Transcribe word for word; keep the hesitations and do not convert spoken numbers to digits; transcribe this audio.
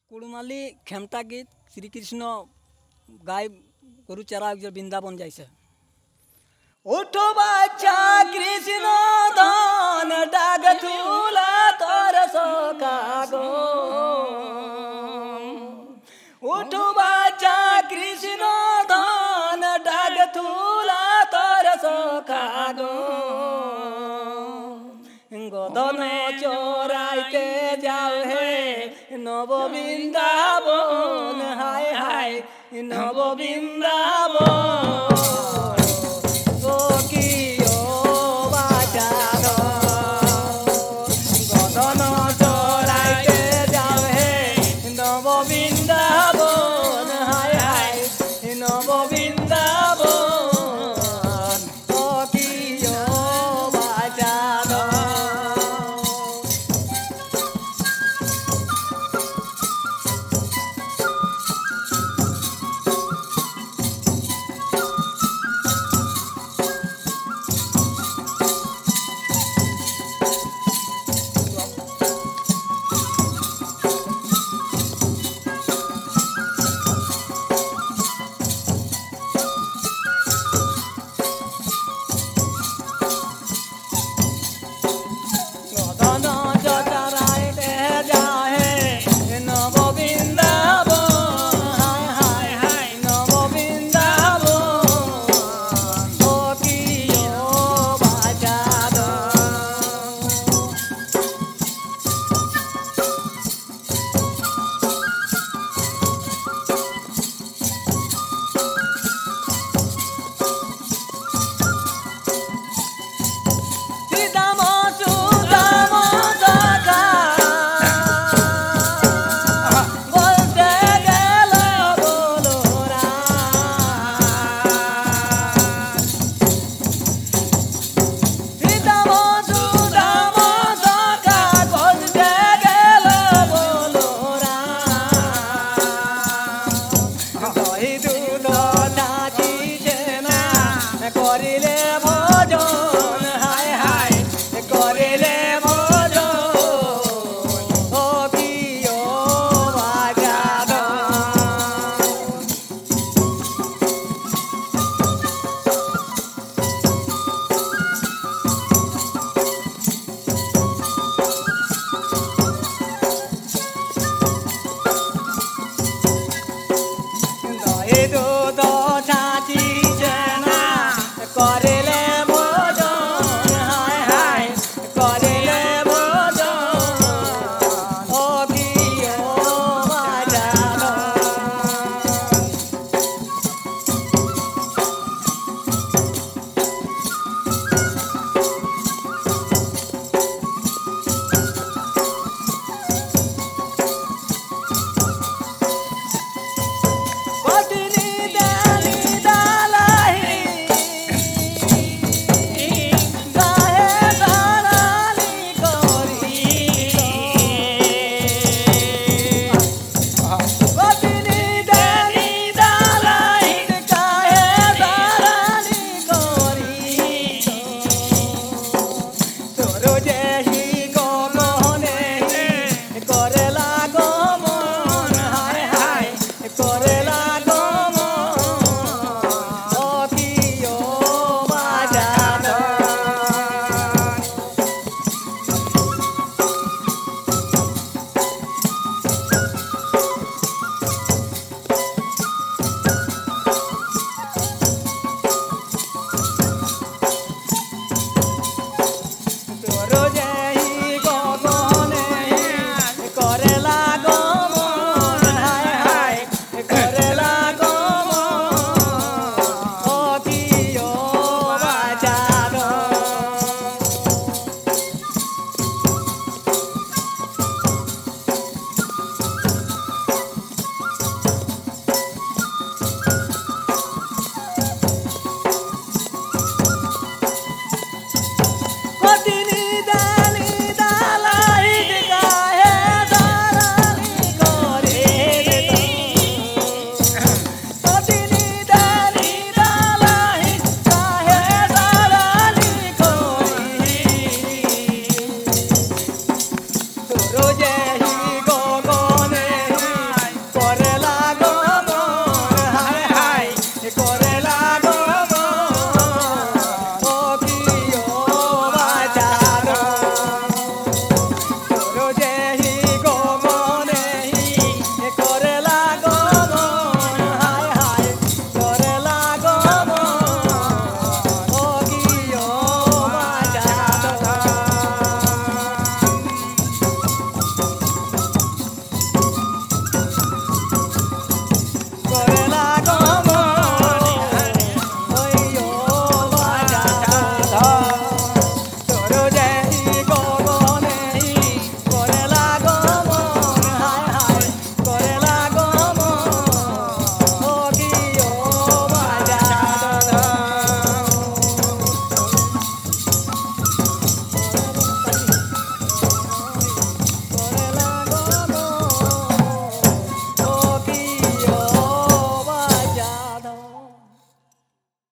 কুড়মালি খেমটা গীত শ্রীকৃষ্ণ গায় গরু চারা একজন বৃন্দাবন যাইছে। ওঠো বাচ্চা কৃষ্ণ ধন ডাক তুলা তোর সকাগো, ওঠো বাচ্চা কৃষ্ণ ধন ডাক তুলা তোর সকাগো, গদন চোরাইতে যাও হে নব বৃন্দাবন, হায় হায় নব বৃন্দাবন। ও কি ও বাজার গদন চোরাইতে যাও হে নব বৃন্দাবন, হায় হায় নব বৃন্দাবন। ও কি ও বাজার করিলে ভজন, হায় হায় করিলে ভজন। ও কি ও বাজার দয়ে